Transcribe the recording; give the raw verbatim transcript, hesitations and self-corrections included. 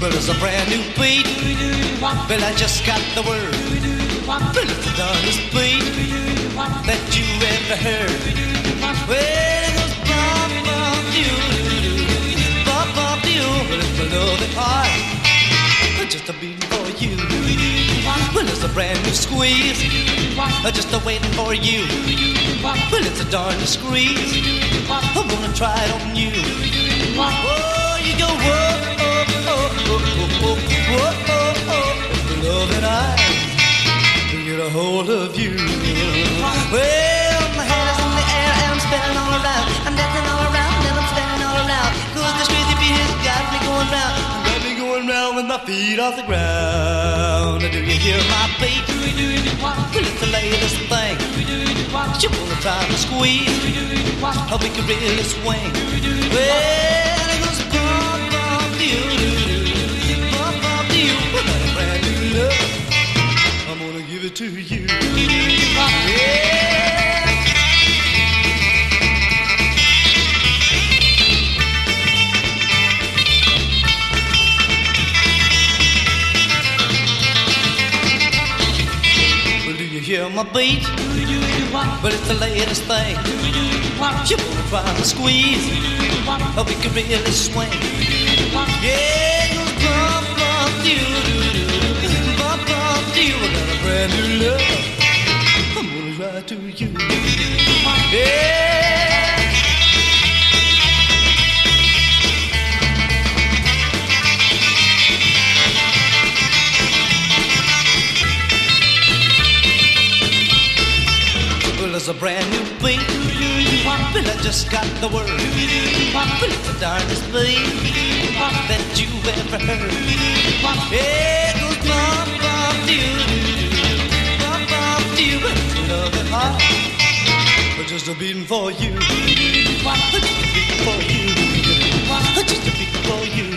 Well, it's a brand new beat. Well, I just got the word. Well, it's the darndest beat that you ever heard. Well, it goes bump, bump, you, bump, bump, you. Well, it's a loving heart, just a beating for you. Well, it's a brand new squeeze, just a waiting for you. Well, it's a darndest squeeze. I'm gonna try it on you. Oh, you go whoa, oh, oh, oh, oh, oh, whoa, oh, oh. The love that I get a hold of you. Well, my head is in the air and I'm spinning all around. I'm dancing all around and I'm spinning all around. Cause this crazy beat has got me going round. Got me going round with my feet off the ground. Do you hear my beat? Well, it's the latest thing. You wanna try to squeeze? How we can really swing? Well, it goes bump, bump, you, bump, bump, you. Well, got a brand new love. I'm gonna give it to you. Yeah. Hear my beat? Well, it's the latest thing. You wanna try to squeeze? Or we can really swing? Yeah, it goes bump, bump, you, bump, bump, you. I got a brand new love. I'm gonna try to you. Yeah. Well, it's a brand new beat. Well, I just got the word. Well, it's the darndest beat that you ever heard. Yeah, it goes bump, bump, you, bump, bump, you. Love it hard, just a beating for you. Just a beating for you. Just a beating for you.